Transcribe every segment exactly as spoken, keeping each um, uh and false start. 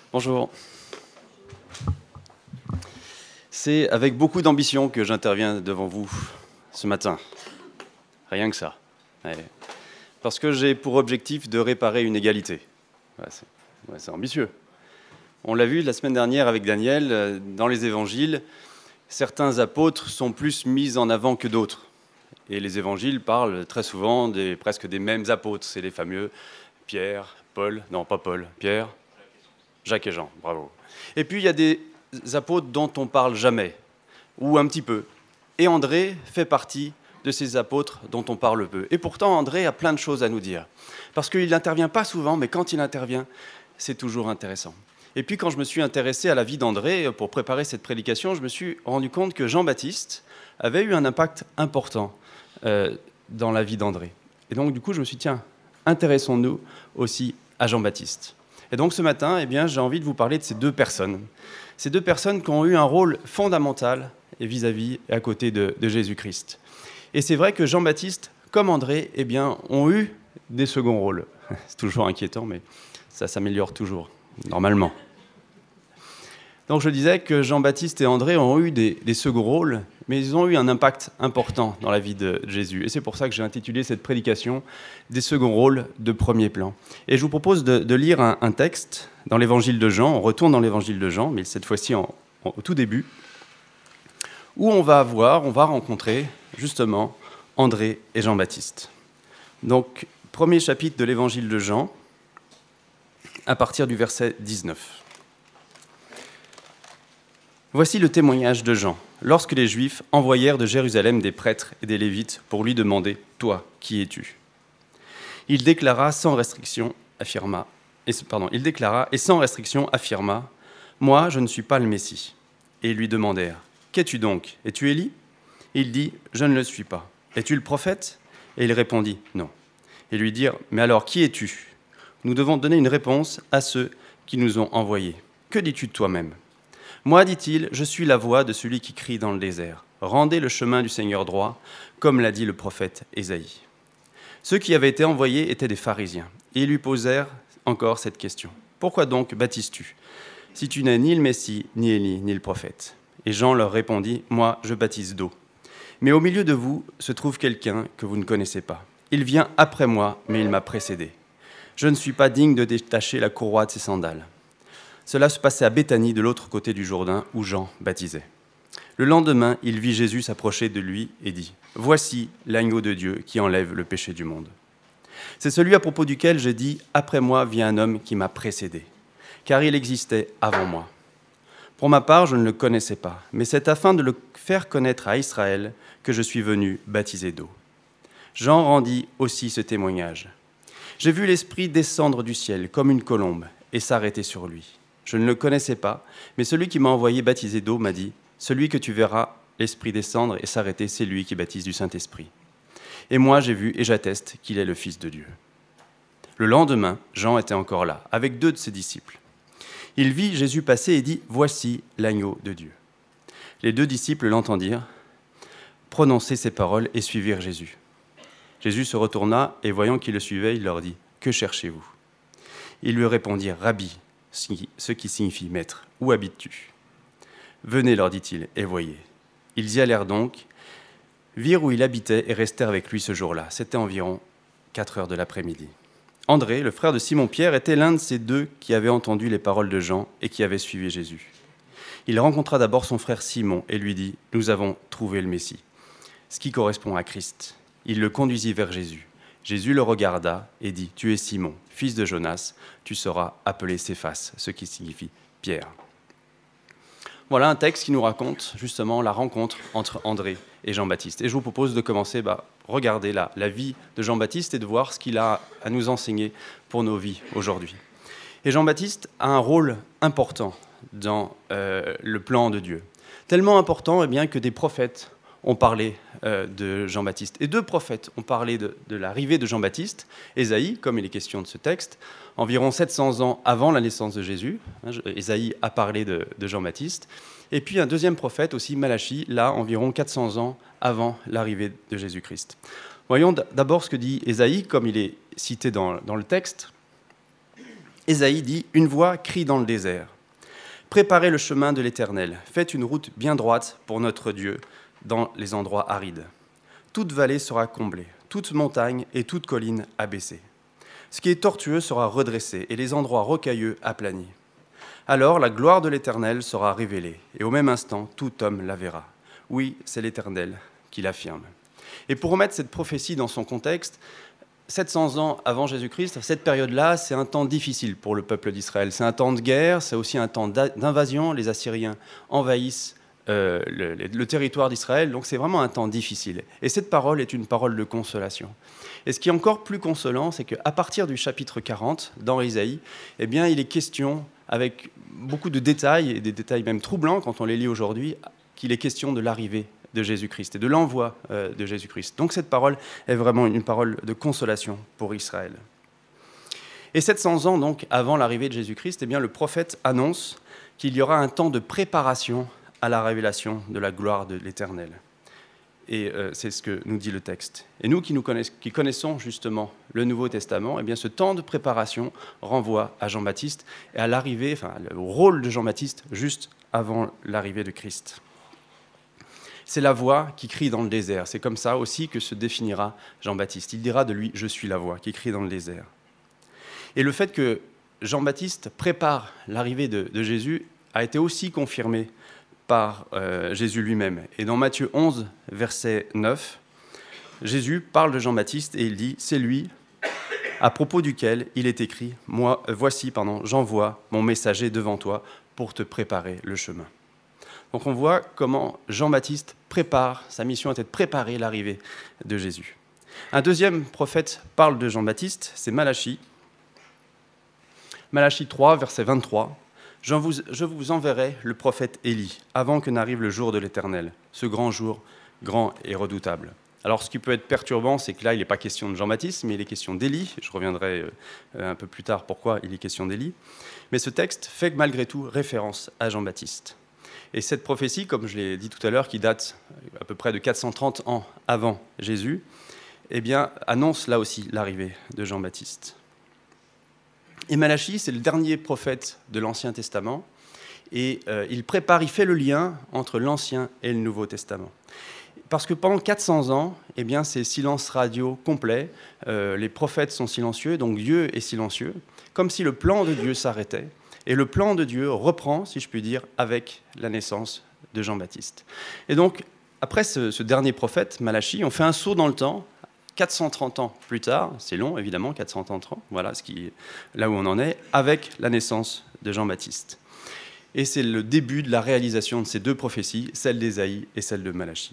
Bonjour. C'est avec beaucoup d'ambition que j'interviens devant vous ce matin. Rien que ça. Ouais. Parce que j'ai pour objectif de réparer une égalité. Ouais, c'est, ouais, c'est ambitieux. On l'a vu la semaine dernière avec Daniel, dans les évangiles, certains apôtres sont plus mis en avant que d'autres. Et les évangiles parlent très souvent des, presque des mêmes apôtres. C'est les fameux Pierre, Paul, non pas Paul, Pierre, Jacques et Jean, bravo. Et puis il y a des apôtres dont on parle jamais, ou un petit peu. Et André fait partie de ces apôtres dont on parle peu. Et pourtant, André a plein de choses à nous dire. Parce qu'il n'intervient pas souvent, mais quand il intervient, c'est toujours intéressant. Et puis quand je me suis intéressé à la vie d'André, pour préparer cette prédication, je me suis rendu compte que Jean-Baptiste avait eu un impact important euh, dans la vie d'André. Et donc du coup, je me suis dit, tiens, intéressons-nous aussi à Jean-Baptiste. Et donc ce matin, eh bien, j'ai envie de vous parler de ces deux personnes. Ces deux personnes qui ont eu un rôle fondamental vis-à-vis et à côté de, de Jésus-Christ. Et c'est vrai que Jean-Baptiste, comme André, eh bien, ont eu des seconds rôles. C'est toujours inquiétant, mais ça s'améliore toujours, normalement. Donc je disais que Jean-Baptiste et André ont eu des, des seconds rôles, mais ils ont eu un impact important dans la vie de Jésus. Et c'est pour ça que j'ai intitulé cette prédication « Des seconds rôles de premier plan ». Et je vous propose de, de lire un, un texte dans l'évangile de Jean. On retourne dans l'évangile de Jean, mais cette fois-ci en, en, au tout début, où on va voir, on va rencontrer justement André et Jean-Baptiste. Donc, premier chapitre de l'évangile de Jean, à partir du verset dix-neuf. Voici le témoignage de Jean, lorsque les Juifs envoyèrent de Jérusalem des prêtres et des Lévites pour lui demander « Toi, qui es-tu » Il déclara sans restriction, affirma, et, pardon, il déclara et sans restriction affirma « Moi, je ne suis pas le Messie ». Et ils lui demandèrent « Qu'es-tu donc ? Es-tu Élie » Il dit « Je ne le suis pas. Es-tu le prophète » Et il répondit « Non ». Et lui dirent « Mais alors, qui es-tu ? Nous devons donner une réponse à ceux qui nous ont envoyés. Que dis-tu de toi-même ? Moi, dit-il, je suis la voix de celui qui crie dans le désert. Rendez le chemin du Seigneur droit, comme l'a dit le prophète Ésaïe. Ceux qui avaient été envoyés étaient des pharisiens, et ils lui posèrent encore cette question. Pourquoi donc baptises-tu, si tu n'es ni le Messie, ni Élie, ni le prophète ? Et Jean leur répondit, moi, je baptise d'eau. Mais au milieu de vous se trouve quelqu'un que vous ne connaissez pas. Il vient après moi, mais il m'a précédé. Je ne suis pas digne de détacher la courroie de ses sandales. Cela se passait à Béthanie, de l'autre côté du Jourdain, où Jean baptisait. Le lendemain, il vit Jésus s'approcher de lui et dit « Voici l'agneau de Dieu qui enlève le péché du monde. » C'est celui à propos duquel je dis « Après moi vient un homme qui m'a précédé, car il existait avant moi. » Pour ma part, je ne le connaissais pas, mais c'est afin de le faire connaître à Israël que je suis venu baptiser d'eau. Jean rendit aussi ce témoignage. « J'ai vu l'Esprit descendre du ciel comme une colombe et s'arrêter sur lui. » Je ne le connaissais pas, mais celui qui m'a envoyé baptiser d'eau m'a dit « Celui que tu verras l'Esprit descendre et s'arrêter, c'est lui qui baptise du Saint-Esprit. » Et moi, j'ai vu et j'atteste qu'il est le Fils de Dieu. Le lendemain, Jean était encore là, avec deux de ses disciples. Il vit Jésus passer et dit « Voici l'agneau de Dieu. » Les deux disciples l'entendirent prononcer ces paroles et suivirent Jésus. Jésus se retourna et voyant qu'ils le suivaient, il leur dit « Que cherchez-vous » Ils lui répondirent « Rabbi », ce qui signifie « maître, où habites-tu » ? Venez, leur dit-il, et voyez. Ils y allèrent donc, virent où il habitait et restèrent avec lui ce jour-là. C'était environ quatre heures de l'après-midi. André, le frère de Simon-Pierre, était l'un de ces deux qui avaient entendu les paroles de Jean et qui avaient suivi Jésus. Il rencontra d'abord son frère Simon et lui dit « Nous avons trouvé le Messie », ce qui correspond à Christ. Il le conduisit vers Jésus. Jésus le regarda et dit « Tu es Simon, fils de Jonas, tu seras appelé Céphas », ce qui signifie Pierre. Voilà un texte qui nous raconte justement la rencontre entre André et Jean-Baptiste. Et je vous propose de commencer par bah, regarder la, la vie de Jean-Baptiste et de voir ce qu'il a à nous enseigner pour nos vies aujourd'hui. Et Jean-Baptiste a un rôle important dans euh, le plan de Dieu. Tellement important eh bien, que des prophètes ont parlé euh, de Jean-Baptiste. Et deux prophètes ont parlé de, de l'arrivée de Jean-Baptiste. Ésaïe, comme il est question de ce texte, environ sept cents ans avant la naissance de Jésus. Ésaïe a parlé de, de Jean-Baptiste. Et puis un deuxième prophète, aussi Malachie, là, environ quatre cents ans avant l'arrivée de Jésus-Christ. Voyons d'abord ce que dit Ésaïe, comme il est cité dans, dans le texte. Ésaïe dit « Une voix crie dans le désert. Préparez le chemin de l'Éternel. Faites une route bien droite pour notre Dieu dans les endroits arides. Toute vallée sera comblée, toute montagne et toute colline abaissée. Ce qui est tortueux sera redressé et les endroits rocailleux aplanis. Alors la gloire de l'Éternel sera révélée, et au même instant, tout homme la verra. Oui, c'est l'Éternel qui l'affirme. » Et pour remettre cette prophétie dans son contexte, sept cents ans avant Jésus-Christ, cette période-là, c'est un temps difficile pour le peuple d'Israël. C'est un temps de guerre, c'est aussi un temps d'invasion. Les Assyriens envahissent euh, le, le territoire d'Israël, donc c'est vraiment un temps difficile. Et cette parole est une parole de consolation. Et ce qui est encore plus consolant, c'est qu'à partir du chapitre quarante, dans Ésaïe, eh bien, il est question, avec beaucoup de détails, et des détails même troublants quand on les lit aujourd'hui, qu'il est question de l'arrivée de Jésus-Christ et de l'envoi euh, de Jésus-Christ. Donc cette parole est vraiment une parole de consolation pour Israël. Et sept cents ans donc avant l'arrivée de Jésus-Christ, eh bien, le prophète annonce qu'il y aura un temps de préparation à la révélation de la gloire de l'Éternel. Et euh, c'est ce que nous dit le texte. Et nous qui, nous connaissons, qui connaissons justement le Nouveau Testament, eh bien, ce temps de préparation renvoie à Jean-Baptiste et à l'arrivée, enfin, au rôle de Jean-Baptiste juste avant l'arrivée de Christ. C'est la voix qui crie dans le désert. C'est comme ça aussi que se définira Jean-Baptiste. Il dira de lui « Je suis la voix qui crie dans le désert ». Et le fait que Jean-Baptiste prépare l'arrivée de, de Jésus a été aussi confirmé par euh, Jésus lui-même. Et dans Matthieu onze, verset neuf, Jésus parle de Jean-Baptiste et il dit « C'est lui à propos duquel il est écrit « Moi, euh, voici, pardon, j'envoie mon messager devant toi pour te préparer le chemin ». Donc on voit comment Jean-Baptiste prépare, sa mission était de préparer l'arrivée de Jésus. Un deuxième prophète parle de Jean-Baptiste, c'est Malachie. Malachie trois, verset vingt-trois. « Je vous, je vous enverrai le prophète Élie, avant que n'arrive le jour de l'Éternel, ce grand jour, grand et redoutable. » Alors ce qui peut être perturbant, c'est que là, il n'est pas question de Jean-Baptiste, mais il est question d'Élie. Je reviendrai un peu plus tard pourquoi il est question d'Élie. Mais ce texte fait malgré tout référence à Jean-Baptiste. Et cette prophétie, comme je l'ai dit tout à l'heure, qui date à peu près de quatre cent trente ans avant Jésus, eh bien, annonce là aussi l'arrivée de Jean-Baptiste. Et Malachie, c'est le dernier prophète de l'Ancien Testament, et euh, il prépare, il fait le lien entre l'Ancien et le Nouveau Testament. Parce que pendant quatre cents ans, eh bien, c'est silence radio complet, euh, les prophètes sont silencieux, donc Dieu est silencieux, comme si le plan de Dieu s'arrêtait. Et le plan de Dieu reprend, si je puis dire, avec la naissance de Jean-Baptiste. Et donc, après ce, ce dernier prophète, Malachie, on fait un saut dans le temps, quatre cent trente ans plus tard, c'est long évidemment, quatre cent trente ans, voilà ce qui, là où on en est, avec la naissance de Jean-Baptiste. Et c'est le début de la réalisation de ces deux prophéties, celle d'Ésaïe et celle de Malachie.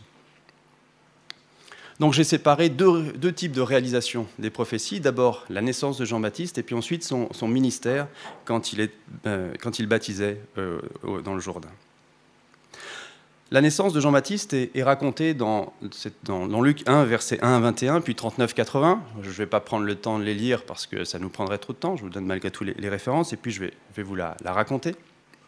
Donc j'ai séparé deux, deux types de réalisation des prophéties. D'abord la naissance de Jean-Baptiste et puis ensuite son, son ministère quand il, est, euh, quand il baptisait euh, dans le Jourdain. La naissance de Jean-Baptiste est, est racontée dans, dans, dans Luc un, versets un à vingt et un, puis trente-neuf à quatre-vingts. Je ne vais pas prendre le temps de les lire parce que ça nous prendrait trop de temps. Je vous donne malgré tout les, les références et puis je vais, je vais vous la, la raconter.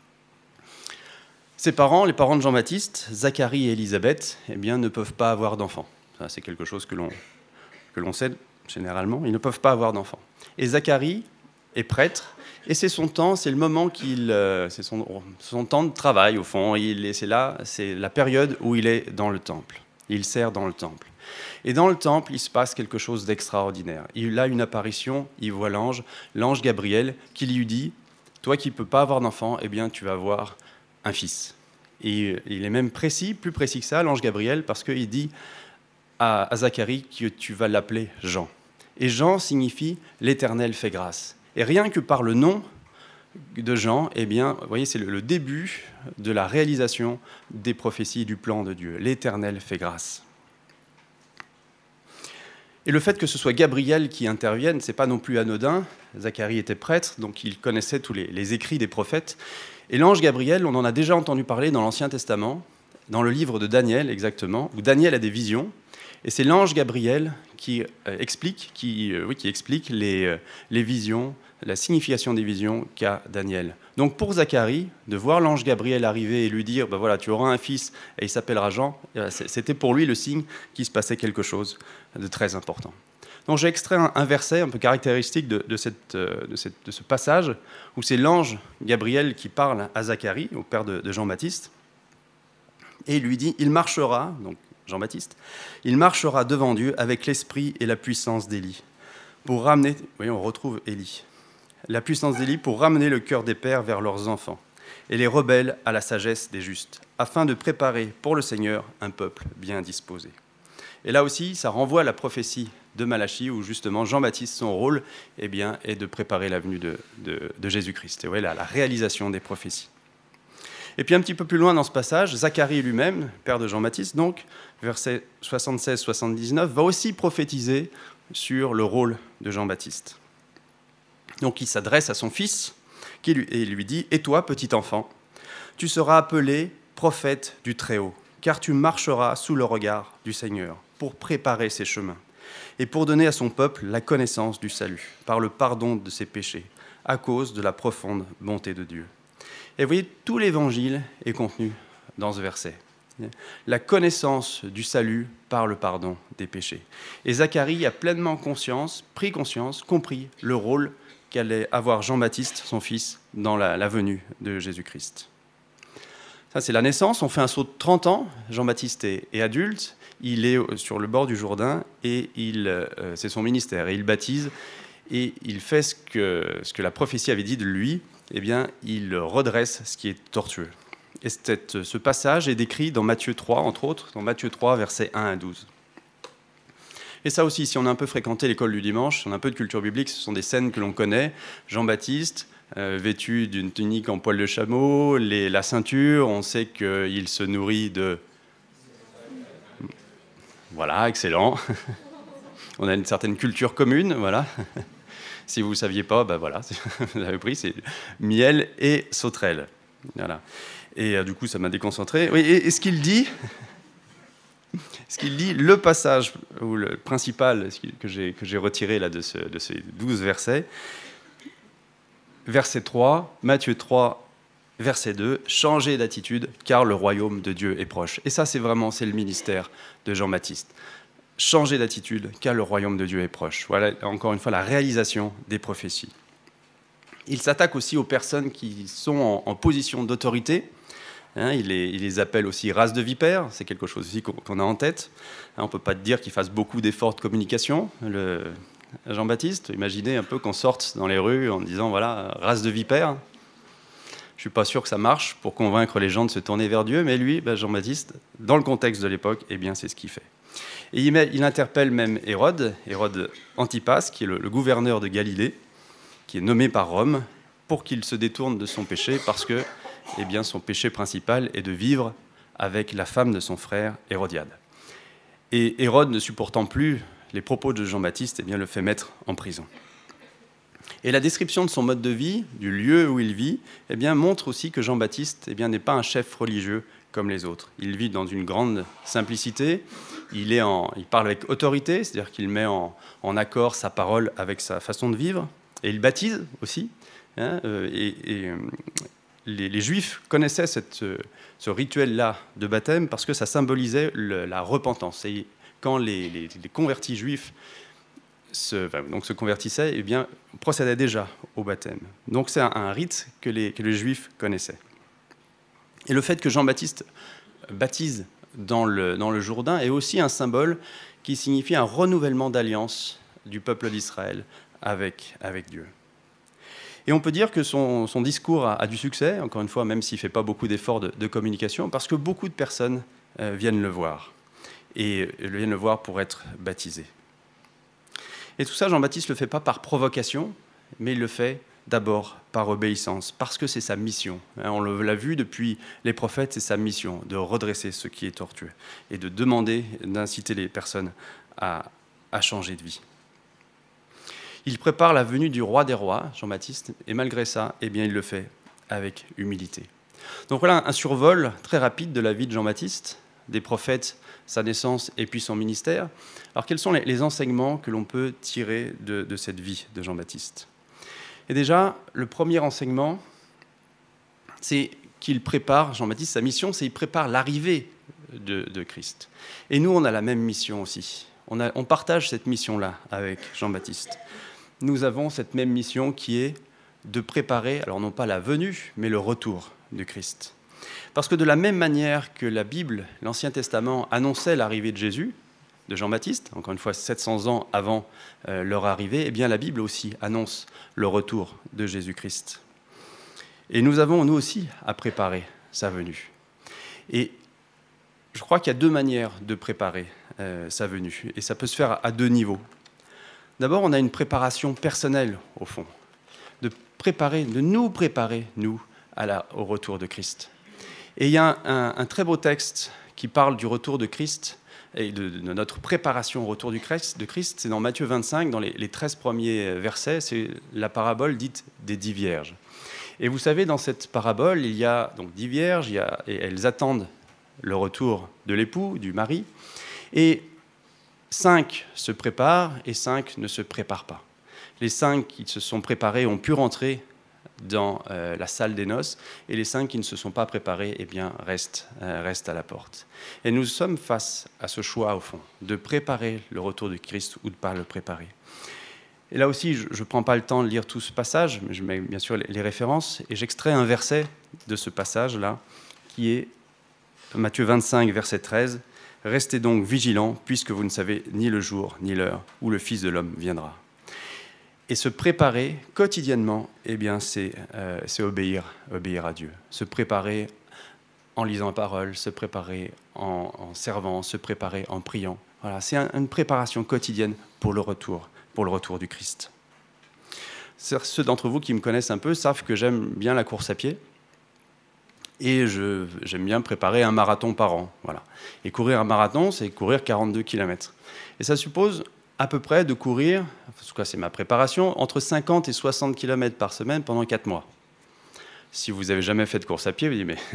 Ses parents, les parents de Jean-Baptiste, Zacharie et Élisabeth, eh bien, ne peuvent pas avoir d'enfants. Ça, c'est quelque chose que l'on, que l'on sait généralement. Ils ne peuvent pas avoir d'enfants. Et Zacharie est prêtre, et c'est son temps, c'est le moment qu'il, euh, c'est son, son temps de travail au fond. Il est, c'est là, c'est la période où il est dans le temple. Il sert dans le temple. Et dans le temple, il se passe quelque chose d'extraordinaire. Il a une apparition, il voit l'ange, l'ange Gabriel, qui lui dit « Toi qui ne peux pas avoir d'enfant, eh bien, tu vas avoir un fils. » Et il est même précis, plus précis que ça, l'ange Gabriel, parce qu'il dit à Zacharie que tu vas l'appeler Jean. Et Jean signifie « l'Éternel fait grâce ». Et rien que par le nom de Jean, eh bien, vous voyez, c'est le début de la réalisation des prophéties du plan de Dieu. L'Éternel fait grâce. Et le fait que ce soit Gabriel qui intervienne, ce n'est pas non plus anodin. Zacharie était prêtre, donc il connaissait tous les, les écrits des prophètes. Et l'ange Gabriel, on en a déjà entendu parler dans l'Ancien Testament, dans le livre de Daniel exactement, où Daniel a des visions. Et c'est l'ange Gabriel qui euh, explique, qui, euh, oui, qui explique les, euh, les visions, la signification des visions qu'a Daniel. Donc pour Zacharie, de voir l'ange Gabriel arriver et lui dire ben voilà, tu auras un fils et il s'appellera Jean, c'était pour lui le signe qu'il se passait quelque chose de très important. Donc j'ai extrait un, un verset un peu caractéristique de, de, cette, de, cette, de ce passage, où c'est l'ange Gabriel qui parle à Zacharie, au père de, de Jean-Baptiste, et il lui dit, il marchera, donc Jean-Baptiste, il marchera devant Dieu avec l'esprit et la puissance d'Élie, pour ramener, oui, on retrouve Élie, la puissance d'Élie pour ramener le cœur des pères vers leurs enfants, et les rebelles à la sagesse des justes, afin de préparer pour le Seigneur un peuple bien disposé. Et là aussi, ça renvoie à la prophétie de Malachie, où justement Jean-Baptiste, son rôle eh bien, est de préparer la venue de, de, de Jésus-Christ, et ouais, la, la réalisation des prophéties. Et puis un petit peu plus loin dans ce passage, Zacharie lui-même, père de Jean-Baptiste, donc, versets soixante-seize soixante-dix-neuf, va aussi prophétiser sur le rôle de Jean-Baptiste. Donc il s'adresse à son fils qui lui, et il lui dit « Et toi, petit enfant, tu seras appelé prophète du Très-Haut, car tu marcheras sous le regard du Seigneur pour préparer ses chemins et pour donner à son peuple la connaissance du salut par le pardon de ses péchés à cause de la profonde bonté de Dieu. » Et vous voyez, tout l'évangile est contenu dans ce verset. La connaissance du salut par le pardon des péchés. Et Zacharie a pleinement conscience, pris conscience, compris le rôle qu'allait avoir Jean-Baptiste, son fils, dans la, la venue de Jésus-Christ. Ça, c'est la naissance. On fait un saut de trente ans. Jean-Baptiste est, est adulte. Il est sur le bord du Jourdain et il, euh, c'est son ministère. Et il baptise et il fait ce que, ce que la prophétie avait dit de lui. Eh bien, il redresse ce qui est tortueux. Et cette, ce passage est décrit dans Matthieu trois, entre autres, dans Matthieu trois, versets un à douze. Et ça aussi, si on a un peu fréquenté l'école du dimanche, si on a un peu de culture biblique, ce sont des scènes que l'on connaît. Jean-Baptiste, euh, vêtu d'une tunique en poil de chameau, les, la ceinture, on sait qu'il se nourrit de... Voilà, excellent. On a une certaine culture commune, voilà. Si vous ne saviez pas, ben voilà, vous avez pris, c'est miel et sauterelle. Voilà. Et euh, du coup, ça m'a déconcentré. Oui, et, et ce qu'il dit, ce qu'il dit, le passage ou le principal que j'ai, que j'ai retiré là, de, ce, de ces douze versets, verset trois, Matthieu trois, verset deux, « Changez d'attitude, car le royaume de Dieu est proche. » Et ça, c'est vraiment c'est le ministère de Jean-Baptiste. Changer d'attitude, car le royaume de Dieu est proche. Voilà, encore une fois, la réalisation des prophéties. Il s'attaque aussi aux personnes qui sont en, en position d'autorité. Hein, il, les, il les appelle aussi race de vipères, c'est quelque chose aussi qu'on, qu'on a en tête. Hein, on ne peut pas dire qu'il fasse beaucoup d'efforts de communication, le Jean-Baptiste. Imaginez un peu qu'on sorte dans les rues en disant, voilà, race de vipères. Je ne suis pas sûr que ça marche pour convaincre les gens de se tourner vers Dieu, mais lui, ben Jean-Baptiste, dans le contexte de l'époque, eh bien, c'est ce qu'il fait. Et il, met, il interpelle même Hérode, Hérode Antipas, qui est le, le gouverneur de Galilée, qui est nommé par Rome, pour qu'il se détourne de son péché, parce que eh bien, son péché principal est de vivre avec la femme de son frère Hérodiade. Et Hérode, ne supportant plus les propos de Jean-Baptiste, eh bien, le fait mettre en prison. Et la description de son mode de vie, du lieu où il vit, eh bien, montre aussi que Jean-Baptiste eh bien, n'est pas un chef religieux comme les autres. Il vit dans une grande simplicité, il, est en, il parle avec autorité, c'est-à-dire qu'il met en, en accord sa parole avec sa façon de vivre, et il baptise aussi. Hein, et, et les, les Juifs connaissaient cette, ce rituel-là de baptême parce que ça symbolisait le, la repentance. Et quand les, les, les convertis juifs se, enfin, donc se convertissaient, eh bien, on procédait déjà au baptême. Donc c'est un, un rite que les, que les Juifs connaissaient. Et le fait que Jean-Baptiste baptise dans le, dans le Jourdain est aussi un symbole qui signifie un renouvellement d'alliance du peuple d'Israël avec, avec Dieu. Et on peut dire que son, son discours a, a du succès, encore une fois, même s'il ne fait pas beaucoup d'efforts de, de communication, parce que beaucoup de personnes euh, viennent le voir, et euh, viennent le voir pour être baptisés. Et tout ça, Jean-Baptiste ne le fait pas par provocation, mais il le fait d'abord par obéissance, parce que c'est sa mission. On l'a vu depuis les prophètes, c'est sa mission de redresser ce qui est tortueux et de demander, d'inciter les personnes à, à changer de vie. Il prépare la venue du roi des rois, Jean-Baptiste, et malgré ça, eh bien, il le fait avec humilité. Donc voilà un survol très rapide de la vie de Jean-Baptiste, des prophètes, sa naissance et puis son ministère. Alors quels sont les, les enseignements que l'on peut tirer de, de cette vie de Jean-Baptiste ? Et déjà, le premier enseignement, c'est qu'il prépare, Jean-Baptiste, sa mission, c'est qu'il prépare l'arrivée de, de Christ. Et nous, on a la même mission aussi. On, a, on partage cette mission-là avec Jean-Baptiste. Nous avons cette même mission qui est de préparer, alors non pas la venue, mais le retour de Christ. Parce que de la même manière que la Bible, l'Ancien Testament, annonçait l'arrivée de Jésus, de Jean-Baptiste, encore une fois sept cents ans avant euh, leur arrivée, eh bien la Bible aussi annonce le retour de Jésus-Christ. Et nous avons, nous aussi, à préparer sa venue. Et je crois qu'il y a deux manières de préparer euh, sa venue, et ça peut se faire à deux niveaux. D'abord, on a une préparation personnelle, au fond, de préparer, de nous préparer, nous, à la, au retour de Christ. Et il y a un, un, un très beau texte qui parle du retour de Christ, et de, de notre préparation au retour du Christ, de Christ, c'est dans Matthieu vingt-cinq, dans les, les treize premiers versets, c'est la parabole dite des dix vierges. Et vous savez, dans cette parabole, il y a donc dix vierges, il y a, et elles attendent le retour de l'époux, du mari, et cinq se préparent et cinq ne se préparent pas. Les cinq qui se sont préparés ont pu rentrer dans euh, la salle des noces, et les cinq qui ne se sont pas préparés eh bien, restent, euh, restent à la porte. Et nous sommes face à ce choix, au fond, de préparer le retour de Christ ou de ne pas le préparer. Et là aussi, je ne prends pas le temps de lire tout ce passage, mais je mets bien sûr les, les références, et j'extrais un verset de ce passage-là, qui est Matthieu vingt-cinq, verset treize. « Restez donc vigilants, puisque vous ne savez ni le jour, ni l'heure où le Fils de l'homme viendra. » Et se préparer quotidiennement, eh bien, c'est, euh, c'est obéir, obéir à Dieu. Se préparer en lisant la parole, se préparer en, en servant, se préparer en priant. Voilà, c'est un, une préparation quotidienne pour le retour, pour le retour du Christ. Ceux d'entre vous qui me connaissent un peu savent que j'aime bien la course à pied. Et je, j'aime bien préparer un marathon par an. Voilà. Et courir un marathon, c'est courir quarante-deux kilomètres. Et ça suppose à peu près de courir, en tout cas c'est ma préparation, entre cinquante et soixante kilomètres par semaine pendant quatre mois. Si vous n'avez jamais fait de course à pied, vous dites, mais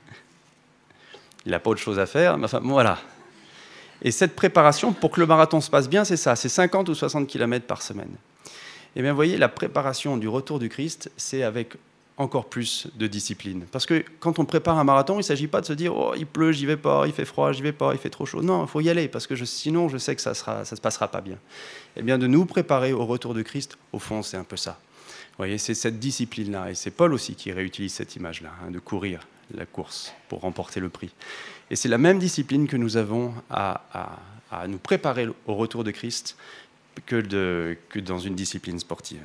il n'a pas autre chose à faire. Mais enfin, voilà. Et cette préparation, pour que le marathon se passe bien, c'est ça, c'est cinquante ou soixante kilomètres par semaine. Et bien, vous voyez, la préparation du retour du Christ, c'est avec encore plus de discipline. Parce que quand on prépare un marathon, il ne s'agit pas de se dire « Oh, il pleut, j'y vais pas, il fait froid, j'y vais pas, il fait trop chaud ». Non, il faut y aller, parce que je, sinon, je sais que ça ne ça se passera pas bien. Eh bien, de nous préparer au retour de Christ, au fond, c'est un peu ça. Vous voyez, c'est cette discipline-là. Et c'est Paul aussi qui réutilise cette image-là, hein, de courir la course pour remporter le prix. Et c'est la même discipline que nous avons à, à, à nous préparer au retour de Christ que, de, que dans une discipline sportive.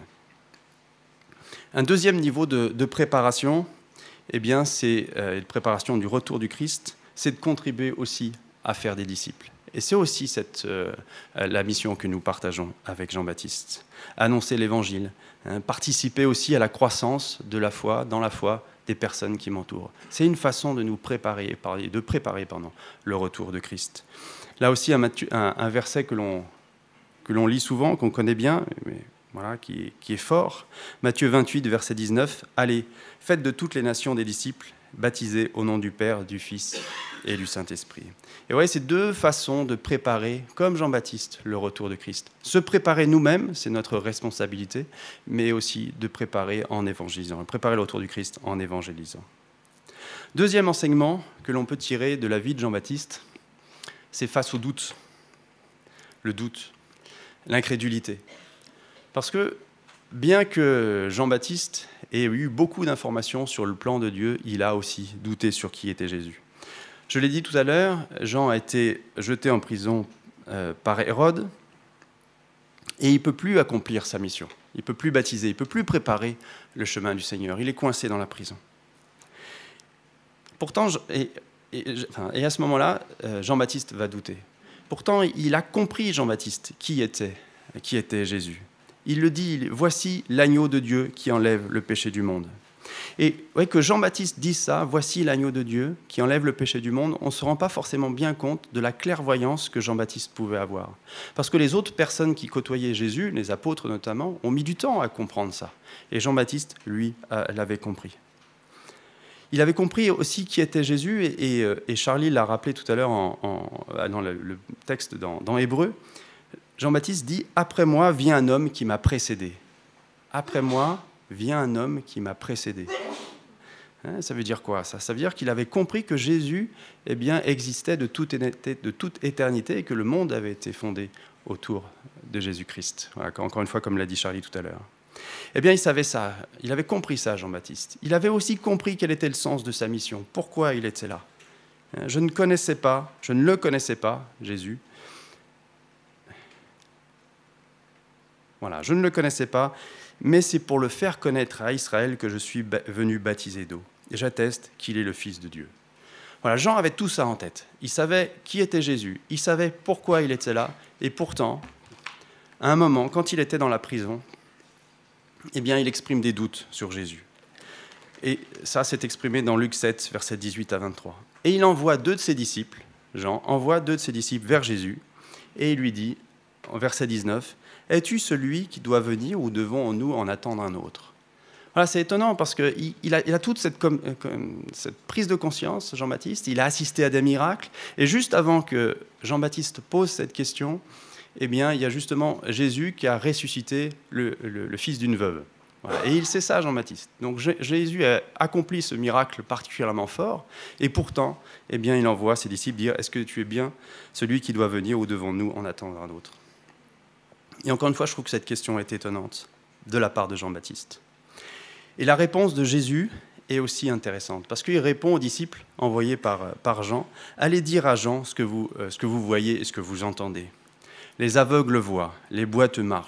Un deuxième niveau de, de préparation, eh bien, c'est euh, de préparation du retour du Christ, c'est de contribuer aussi à faire des disciples. Et c'est aussi cette, euh, la mission que nous partageons avec Jean-Baptiste. Annoncer l'Évangile, hein, participer aussi à la croissance de la foi, dans la foi des personnes qui m'entourent. C'est une façon de nous préparer, de préparer pardon, le retour de Christ. Là aussi, un, un, un verset que l'on, que l'on lit souvent, qu'on connaît bien, mais Voilà, qui, est, qui est fort. Matthieu vingt-huit, verset dix-neuf. « Allez, faites de toutes les nations des disciples, baptisés au nom du Père, du Fils et du Saint-Esprit. » Et vous voyez, c'est deux façons de préparer, comme Jean-Baptiste, le retour de Christ. Se préparer nous-mêmes, c'est notre responsabilité, mais aussi de préparer en évangélisant, préparer le retour du Christ en évangélisant. Deuxième enseignement que l'on peut tirer de la vie de Jean-Baptiste, c'est face au doute. Le doute, l'incrédulité. Parce que, bien que Jean-Baptiste ait eu beaucoup d'informations sur le plan de Dieu, il a aussi douté sur qui était Jésus. Je l'ai dit tout à l'heure, Jean a été jeté en prison euh, par Hérode, et il ne peut plus accomplir sa mission. Il ne peut plus baptiser, il ne peut plus préparer le chemin du Seigneur. Il est coincé dans la prison. Pourtant, et, et, enfin, et à ce moment-là, Jean-Baptiste va douter. Pourtant, il a compris, Jean-Baptiste, qui était, qui était Jésus. Il le dit, voici l'agneau de Dieu qui enlève le péché du monde. Et ouais, que Jean-Baptiste dise ça, voici l'agneau de Dieu qui enlève le péché du monde, on ne se rend pas forcément bien compte de la clairvoyance que Jean-Baptiste pouvait avoir. Parce que les autres personnes qui côtoyaient Jésus, les apôtres notamment, ont mis du temps à comprendre ça. Et Jean-Baptiste, lui, l'avait compris. Il avait compris aussi qui était Jésus, et, et, et Charlie l'a rappelé tout à l'heure en, en, dans le, le texte dans, dans Hébreu. Jean-Baptiste dit « Après moi vient un homme qui m'a précédé. Après moi vient un homme qui m'a précédé. » Hein, ça veut dire quoi ça Ça veut dire qu'il avait compris que Jésus eh bien, existait de toute, éternité, de toute éternité et que le monde avait été fondé autour de Jésus-Christ. Voilà, encore une fois, comme l'a dit Charlie tout à l'heure. Eh bien, il savait ça, il avait compris ça, Jean-Baptiste. Il avait aussi compris quel était le sens de sa mission, pourquoi il était là. Je ne connaissais pas, je ne le connaissais pas, Jésus. Voilà, je ne le connaissais pas, mais c'est pour le faire connaître à Israël que je suis venu baptiser d'eau. Et j'atteste qu'il est le Fils de Dieu. Voilà, Jean avait tout ça en tête. Il savait qui était Jésus, il savait pourquoi il était là, et pourtant, à un moment, quand il était dans la prison, eh bien, il exprime des doutes sur Jésus. Et ça, c'est exprimé dans Luc sept, versets dix-huit à vingt-trois. Et il envoie deux de ses disciples, Jean envoie deux de ses disciples vers Jésus, et il lui dit, en verset dix-neuf, « Es-tu celui qui doit venir ou devons-nous en attendre un autre ?» Voilà, c'est étonnant parce qu'il il a, il a toute cette, comme, comme, cette prise de conscience, Jean-Baptiste, il a assisté à des miracles, et juste avant que Jean-Baptiste pose cette question, eh bien, il y a justement Jésus qui a ressuscité le, le, le fils d'une veuve. Voilà. Et il sait ça, Jean-Baptiste. Donc Jésus a accompli ce miracle particulièrement fort, et pourtant, eh bien, il envoie ses disciples dire « Est-ce que tu es bien celui qui doit venir ou devons-nous en attendre un autre ?» Et encore une fois, je trouve que cette question est étonnante de la part de Jean-Baptiste. Et la réponse de Jésus est aussi intéressante, parce qu'il répond aux disciples envoyés par, par Jean « Allez dire à Jean ce que, vous, euh, ce que vous voyez et ce que vous entendez. Les aveugles voient, les boiteux marchent. »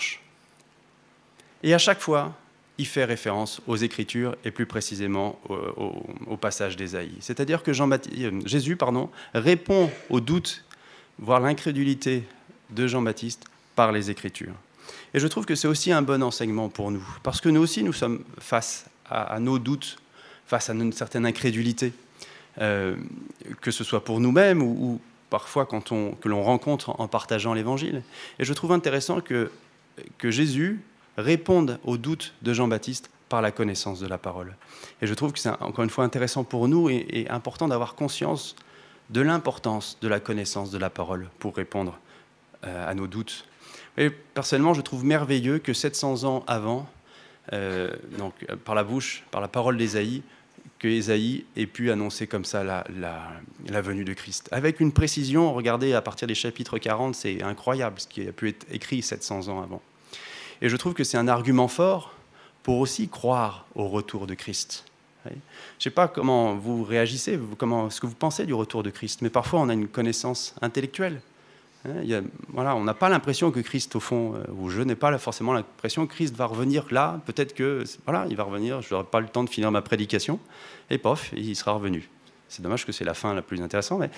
Et à chaque fois, il fait référence aux Écritures et plus précisément au, au, au passage d'Ésaïe. C'est-à-dire que Jean-Baptiste, Jésus pardon, répond aux doutes, voire l'incrédulité de Jean-Baptiste par les Écritures. Et je trouve que c'est aussi un bon enseignement pour nous, parce que nous aussi, nous sommes face à, à nos doutes, face à une certaine incrédulité, euh, que ce soit pour nous-mêmes ou, ou parfois quand on, que l'on rencontre en partageant l'Évangile. Et je trouve intéressant que, que Jésus réponde aux doutes de Jean-Baptiste par la connaissance de la parole. Et je trouve que c'est encore une fois intéressant pour nous et, et important d'avoir conscience de l'importance de la connaissance de la parole pour répondre euh, à nos doutes. Et personnellement, je trouve merveilleux que sept cents ans avant, euh, donc, par la bouche, par la parole d'Ésaïe, que Ésaïe ait pu annoncer comme ça la, la, la venue de Christ. Avec une précision, regardez, à partir des chapitres quarante, c'est incroyable ce qui a pu être écrit sept cents ans avant. Et je trouve que c'est un argument fort pour aussi croire au retour de Christ. Je ne sais pas comment vous réagissez, comment, ce que vous pensez du retour de Christ, mais parfois on a une connaissance intellectuelle. Il y a, voilà, on n'a pas l'impression que Christ, au fond, ou je n'ai pas forcément l'impression que Christ va revenir là. Peut-être que, voilà, il va revenir, je n'aurai pas le temps de finir ma prédication, et pof, il sera revenu. C'est dommage que c'est la fin la plus intéressante, mais...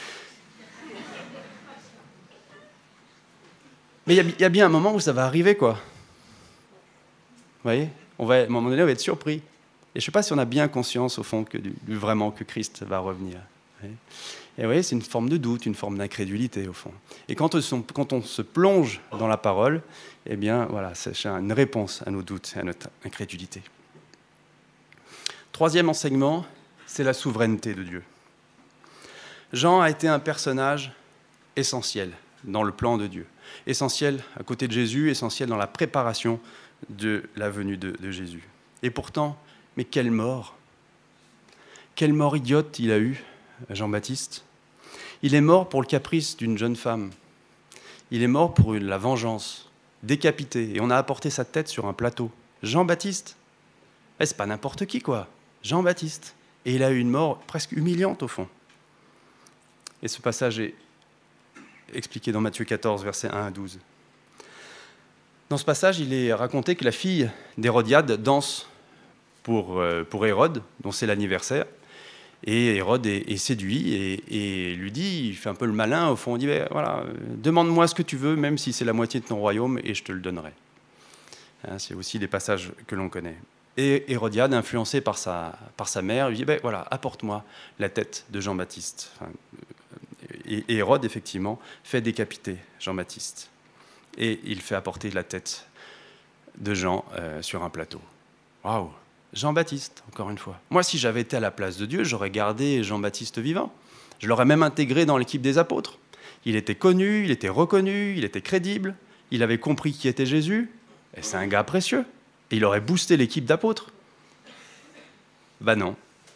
Mais il y, y a bien un moment où ça va arriver, quoi. Vous voyez, on va, à un moment donné, on va être surpris. Et je ne sais pas si on a bien conscience, au fond, que, du, vraiment que Christ va revenir. Vous voyez. Et vous voyez, c'est une forme de doute, une forme d'incrédulité, au fond. Et quand on, quand on se plonge dans la parole, eh bien, voilà, c'est une réponse à nos doutes et à notre incrédulité. Troisième enseignement, c'est la souveraineté de Dieu. Jean a été un personnage essentiel dans le plan de Dieu. Essentiel à côté de Jésus, essentiel dans la préparation de la venue de, de Jésus. Et pourtant, mais quelle mort! Quelle mort idiote il a eue, Jean-Baptiste. Il est mort pour le caprice d'une jeune femme. Il est mort pour la vengeance, décapité, et on a apporté sa tête sur un plateau. Jean-Baptiste, eh, c'est pas n'importe qui, quoi. Jean-Baptiste. Et il a eu une mort presque humiliante, au fond. Et ce passage est expliqué dans Matthieu quatorze, versets un à douze. Dans ce passage, il est raconté que la fille d'Hérodiade danse pour, euh, pour Hérode, dont c'est l'anniversaire. Et Hérode est, est séduit et, et lui dit, il fait un peu le malin, au fond, il dit, ben, voilà, demande-moi ce que tu veux, même si c'est la moitié de ton royaume, et je te le donnerai. Hein, c'est aussi des passages que l'on connaît. Et Hérodiade, influencée par sa, par sa mère, lui dit, ben, voilà, apporte-moi la tête de Jean-Baptiste. Enfin, et, et Hérode, effectivement, fait décapiter Jean-Baptiste. Et il fait apporter la tête de Jean euh, sur un plateau. Waouh! Jean-Baptiste, encore une fois. Moi, si j'avais été à la place de Dieu, j'aurais gardé Jean-Baptiste vivant. Je l'aurais même intégré dans l'équipe des apôtres. Il était connu, il était reconnu, il était crédible, il avait compris qui était Jésus, et c'est un gars précieux. Et il aurait boosté l'équipe d'apôtres. Ben non.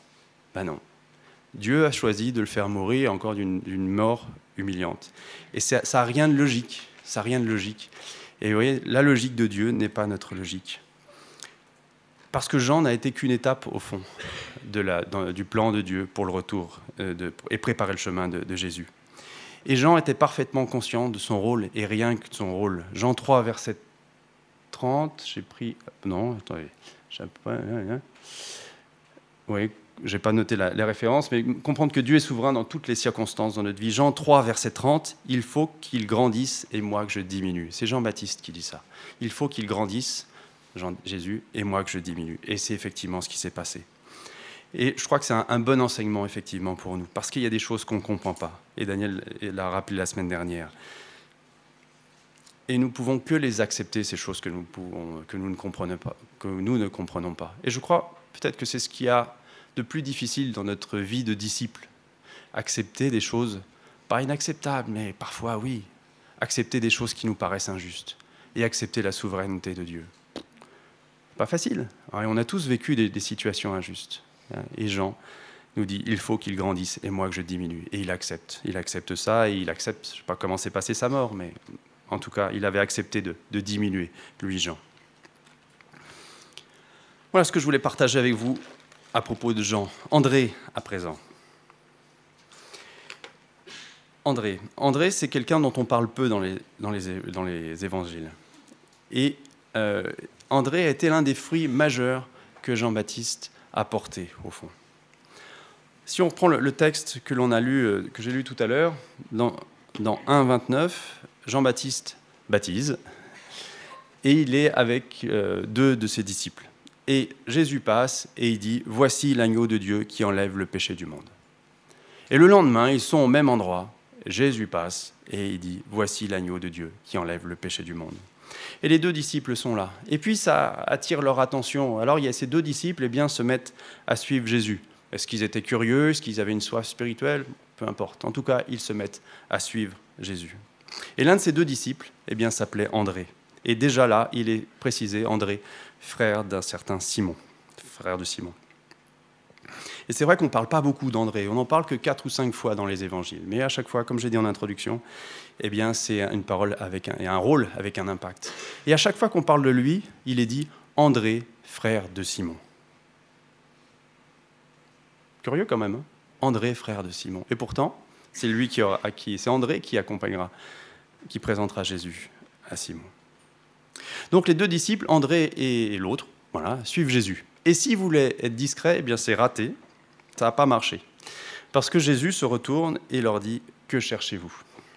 Ben non. Dieu a choisi de le faire mourir encore d'une, d'une mort humiliante. Et ça n'a rien de logique. Ça n'a rien de logique. Et vous voyez, la logique de Dieu n'est pas notre logique. Parce que Jean n'a été qu'une étape, au fond, de la, dans, du plan de Dieu pour le retour euh, de, et préparer le chemin de, de Jésus. Et Jean était parfaitement conscient de son rôle, et rien que de son rôle. Jean trois, verset trente, j'ai pris... Non, attendez. J'ai pas, oui, je n'ai pas noté la, les références, mais comprendre que Dieu est souverain dans toutes les circonstances dans notre vie. Jean trois, verset trente, « Il faut qu'il grandisse et moi que je diminue ». C'est Jean-Baptiste qui dit ça. « Il faut qu'il grandisse, Jean, Jésus, et moi que je diminue ». Et c'est effectivement ce qui s'est passé. Et je crois que c'est un, un bon enseignement, effectivement, pour nous, parce qu'il y a des choses qu'on ne comprend pas. Et Daniel l'a rappelé la semaine dernière. Et nous ne pouvons que les accepter, ces choses que nous, pouvons, que nous ne comprenons pas, que nous ne comprenons pas. Et je crois peut-être que c'est ce qu'il y a de plus difficile dans notre vie de disciple. Accepter des choses, pas inacceptables, mais parfois oui. Accepter des choses qui nous paraissent injustes. Et accepter la souveraineté de Dieu. Pas facile. On a tous vécu des, des situations injustes. Et Jean nous dit, il faut qu'il grandisse et moi que je diminue. Et il accepte. Il accepte ça et il accepte, je ne sais pas comment s'est passée sa mort, mais en tout cas, il avait accepté de, de diminuer, lui, Jean. Voilà ce que je voulais partager avec vous à propos de Jean. André, à présent. André. André, c'est quelqu'un dont on parle peu dans les, dans les, dans les évangiles. Et euh, André a été l'un des fruits majeurs que Jean-Baptiste a porté, au fond. Si on reprend le, le texte que l'on a lu, euh, que j'ai lu tout à l'heure, dans, dans un vingt-neuf, Jean-Baptiste baptise, et il est avec euh, deux de ses disciples. Et Jésus passe et il dit « Voici l'agneau de Dieu qui enlève le péché du monde ». Et le lendemain, ils sont au même endroit. Jésus passe et il dit « Voici l'agneau de Dieu qui enlève le péché du monde ». Et les deux disciples sont là. Et puis ça attire leur attention. Alors il y a ces deux disciples, eh bien, se mettent à suivre Jésus. Est-ce qu'ils étaient curieux? Est-ce qu'ils avaient une soif spirituelle? Peu importe. En tout cas, ils se mettent à suivre Jésus. Et l'un de ces deux disciples, eh bien, s'appelait André. Et déjà là, il est précisé, André, frère d'un certain Simon, frère de Simon. Et c'est vrai qu'on ne parle pas beaucoup d'André, on n'en parle que quatre ou cinq fois dans les évangiles. Mais à chaque fois, comme j'ai dit en introduction, eh bien, c'est une parole avec un, et un rôle avec un impact. Et à chaque fois qu'on parle de lui, il est dit André, frère de Simon. Curieux quand même, hein? André, frère de Simon. Et pourtant, c'est lui qui aura, à qui, c'est André qui accompagnera, qui présentera Jésus à Simon. Donc les deux disciples, André et l'autre, voilà, suivent Jésus. Et s'ils voulaient être discrets, eh bien c'est raté, ça n'a pas marché. Parce que Jésus se retourne et leur dit « Que cherchez-vous »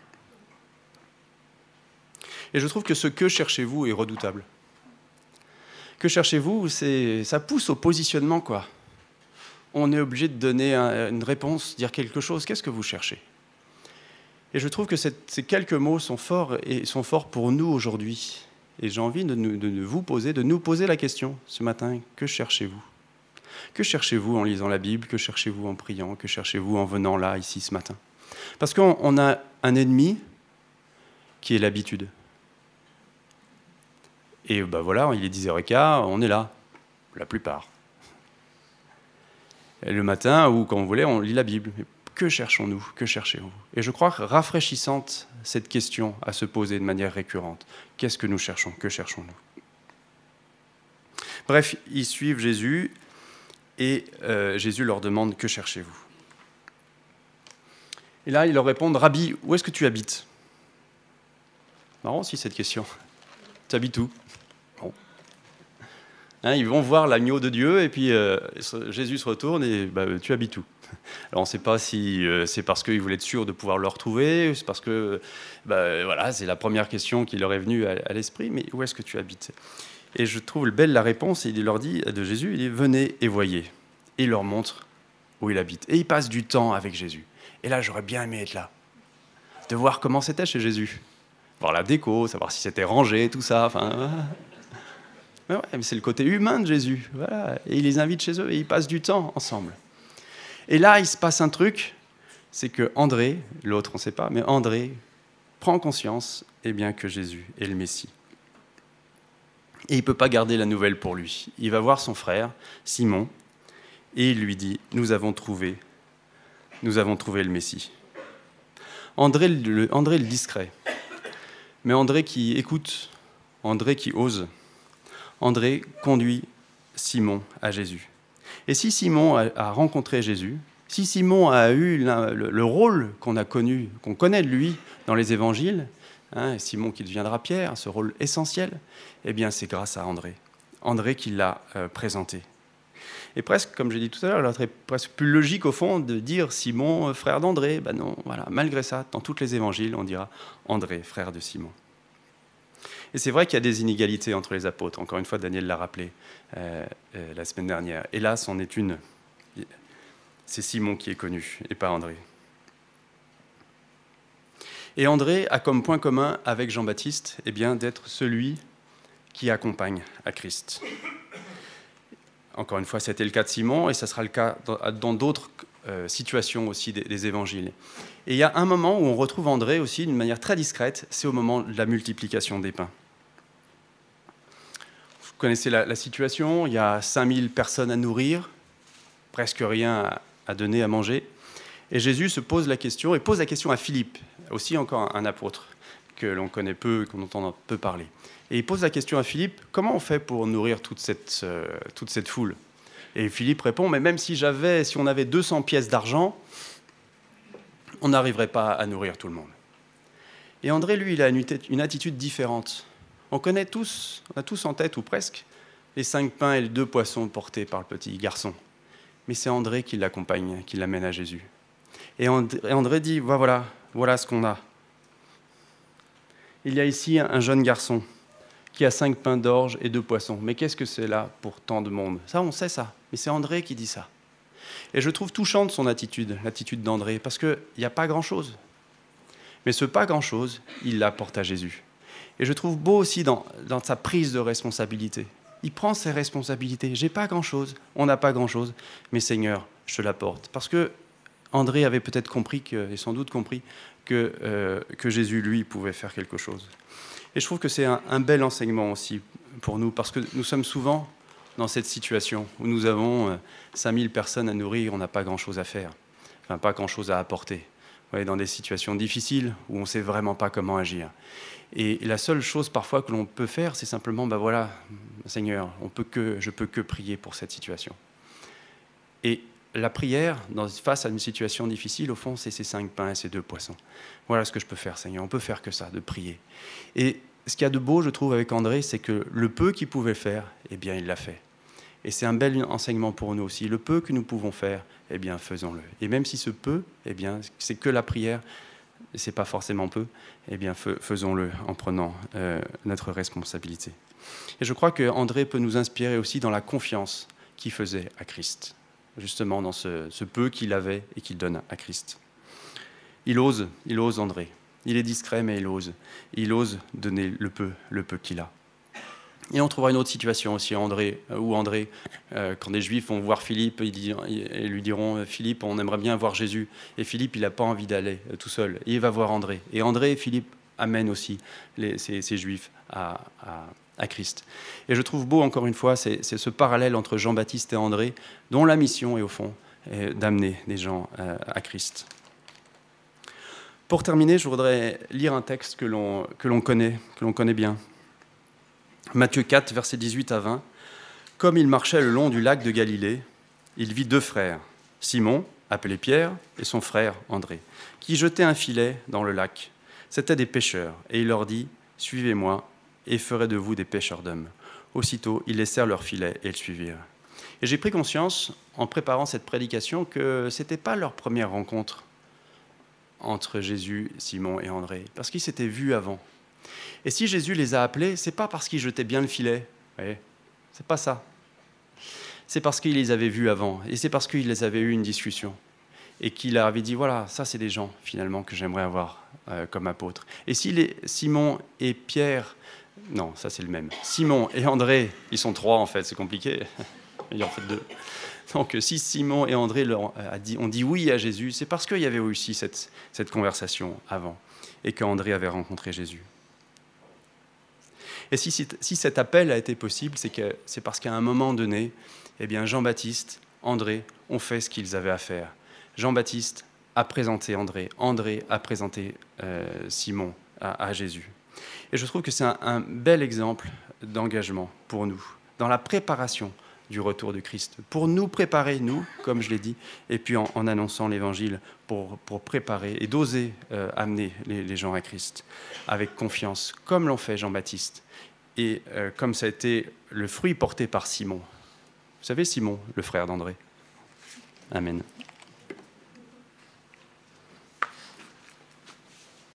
Et je trouve que ce « que cherchez-vous » est redoutable. « Que cherchez-vous » c'est, ça pousse au positionnement, quoi. On est obligé de donner un, une réponse, dire quelque chose. Qu'est-ce que vous cherchez? Et je trouve que cette, ces quelques mots sont forts et sont forts pour nous aujourd'hui. Et j'ai envie de, nous, de vous poser, de nous poser la question ce matin, que cherchez-vous? Que cherchez-vous en lisant la Bible? Que cherchez-vous en priant? Que cherchez-vous en venant là, ici, ce matin? Parce qu'on on a un ennemi qui est l'habitude. Et ben voilà, il est dix heures quinze, on est là, la plupart. Et le matin, ou quand vous voulez, on lit la Bible. Que cherchons-nous? Que cherchez-vous? Et je crois rafraîchissante cette question à se poser de manière récurrente. Qu'est-ce que nous cherchons? Que cherchons-nous? Bref, ils suivent Jésus et euh, Jésus leur demande « Que cherchez-vous » Et là, ils leur répondent « Rabbi, où est-ce que tu habites ?» Marrant aussi cette question. Tu habites où? Bon. Hein, ils vont voir l'agneau de Dieu et puis euh, Jésus se retourne et bah, tu habites où? Alors on ne sait pas si euh, c'est parce qu'il voulait être sûr de pouvoir le retrouver, c'est parce que bah, voilà, c'est la première question qui leur est venue à, à l'esprit, mais où est-ce que tu habites? Et je trouve belle la réponse, et il leur dit de Jésus, il dit « Venez et voyez ». Et il leur montre où il habite. Et il passe du temps avec Jésus. Et là, j'aurais bien aimé être là, de voir comment c'était chez Jésus, voir la déco, savoir si c'était rangé, tout ça, enfin... Mais ouais, mais c'est le côté humain de Jésus, voilà. Et il les invite chez eux et ils passent du temps ensemble. Et là, il se passe un truc, c'est que André, l'autre on ne sait pas, mais André prend conscience eh bien, que Jésus est le Messie. Et il ne peut pas garder la nouvelle pour lui. Il va voir son frère, Simon, et il lui dit, nous avons trouvé, nous avons trouvé le Messie. André le, André le discret, mais André qui écoute, André qui ose, André conduit Simon à Jésus. Et si Simon a, a rencontré Jésus, si Simon a eu le, le rôle qu'on a connu, qu'on connaît de lui dans les évangiles, hein, Simon qui deviendra Pierre, ce rôle essentiel, eh bien c'est grâce à André. André qui l'a euh, présenté. Et presque, comme j'ai dit tout à l'heure, il serait presque plus logique au fond de dire Simon, euh, frère d'André. Ben non, voilà. Malgré ça, dans tous les évangiles, on dira André, frère de Simon. Et c'est vrai qu'il y a des inégalités entre les apôtres. Encore une fois, Daniel l'a rappelé euh, euh, la semaine dernière. Hélas, c'en est une. C'est Simon qui est connu, et pas André. Et André a comme point commun avec Jean-Baptiste eh bien, d'être celui qui accompagne à Christ. Encore une fois, c'était le cas de Simon, et ça sera le cas dans d'autres euh, situations aussi des, des évangiles. Et il y a un moment où on retrouve André aussi d'une manière très discrète, c'est au moment de la multiplication des pains. Vous connaissez la, la situation, il y a cinq mille personnes à nourrir, presque rien à, à donner à manger. Et Jésus se pose la question, et pose la question à Philippe, aussi encore un apôtre que l'on connaît peu, qu'on entend peu parler. Et il pose la question à Philippe, comment on fait pour nourrir toute cette, euh, toute cette foule ? Et Philippe répond, mais même si, j'avais, si on avait deux cents pièces d'argent, on n'arriverait pas à nourrir tout le monde. Et André, lui, il a une, une attitude différente. On connaît tous, on a tous en tête, ou presque, les cinq pains et les deux poissons portés par le petit garçon. Mais c'est André qui l'accompagne, qui l'amène à Jésus. Et André, et André dit, voilà, voilà ce qu'on a. Il y a ici un jeune garçon qui a cinq pains d'orge et deux poissons. Mais qu'est-ce que c'est là pour tant de monde ? Ça, on sait ça. Mais c'est André qui dit ça. Et je trouve touchante son attitude, l'attitude d'André, parce qu'il n'y a pas grand-chose. Mais ce pas grand-chose, il l'apporte à Jésus. Et je trouve beau aussi dans, dans sa prise de responsabilité. Il prend ses responsabilités. J'ai pas grand-chose, on n'a pas grand-chose, mais Seigneur, je te l'apporte. Parce que André avait peut-être compris, que, et sans doute compris, que, euh, que Jésus, lui, pouvait faire quelque chose. Et je trouve que c'est un, un bel enseignement aussi pour nous, parce que nous sommes souvent dans cette situation où nous avons euh, cinq mille personnes à nourrir, on n'a pas grand-chose à faire, enfin pas grand-chose à apporter. Vous voyez, dans des situations difficiles où on ne sait vraiment pas comment agir. Et la seule chose parfois que l'on peut faire, c'est simplement, ben voilà, Seigneur, on peut que, je peux que prier pour cette situation. Et la prière, dans, face à une situation difficile, au fond, c'est ces cinq pains et ces deux poissons. Voilà ce que je peux faire, Seigneur. On peut faire que ça, de prier. Et ce qu'il y a de beau, je trouve, avec André, c'est que le peu qu'il pouvait faire, eh bien, il l'a fait. Et c'est un bel enseignement pour nous aussi. Le peu que nous pouvons faire, eh bien, faisons-le. Et même si ce peu, eh bien, c'est que la prière, c'est pas forcément peu, eh bien, faisons-le en prenant euh, notre responsabilité. Et je crois que André peut nous inspirer aussi dans la confiance qu'il faisait à Christ. Justement dans ce, ce peu qu'il avait et qu'il donne à Christ. Il ose, il ose André. Il est discret, mais il ose. Il ose donner le peu, le peu qu'il a. Et on trouvera une autre situation aussi, André, où André, euh, quand des Juifs vont voir Philippe, ils, disent, ils lui diront « Philippe, on aimerait bien voir Jésus ». Et Philippe, il n'a pas envie d'aller euh, tout seul. Et il va voir André. Et André et Philippe amènent aussi les, ces, ces Juifs à, à, à Christ. Et je trouve beau, encore une fois, c'est, c'est ce parallèle entre Jean-Baptiste et André, dont la mission est, au fond, est d'amener des gens euh, à Christ. Pour terminer, je voudrais lire un texte que l'on, que l'on connaît, que l'on connaît bien. Matthieu quatre, versets dix-huit à vingt. « Comme il marchait le long du lac de Galilée, il vit deux frères, Simon, appelé Pierre, et son frère André, qui jetaient un filet dans le lac. C'étaient des pêcheurs, et il leur dit « Suivez-moi, et ferai de vous des pêcheurs d'hommes. » Aussitôt, ils laissèrent leur filet et le suivirent. Et j'ai pris conscience, en préparant cette prédication, que ce n'était pas leur première rencontre entre Jésus, Simon et André, parce qu'ils s'étaient vus avant. Et si Jésus les a appelés, ce n'est pas parce qu'ils jetaient bien le filet, vous voyez, c'est pas ça. C'est parce qu'il les avait vus avant, et c'est parce qu'il les avait eu une discussion, et qu'il leur avait dit, voilà, ça c'est des gens, finalement, que j'aimerais avoir euh, comme apôtres. Et si les Simon et Pierre... Non, ça c'est le même. Simon et André, ils sont trois en fait, c'est compliqué. Il y en fait deux. Donc si Simon et André leur a dit, ont dit oui à Jésus, c'est parce qu'il y avait aussi cette, cette conversation avant et qu'André avait rencontré Jésus. Et si, si cet appel a été possible, c'est, que, c'est parce qu'à un moment donné, eh bien Jean-Baptiste André ont fait ce qu'ils avaient à faire. Jean-Baptiste a présenté André. André a présenté euh, Simon à, à Jésus. Et je trouve que c'est un, un bel exemple d'engagement pour nous, dans la préparation du retour de Christ, pour nous préparer, nous, comme je l'ai dit, et puis en, en annonçant l'Évangile, pour, pour préparer et d'oser euh, amener les, les gens à Christ, avec confiance, comme l'ont fait Jean-Baptiste, et euh, comme ça a été le fruit porté par Simon. Vous savez, Simon, le frère d'André. Amen.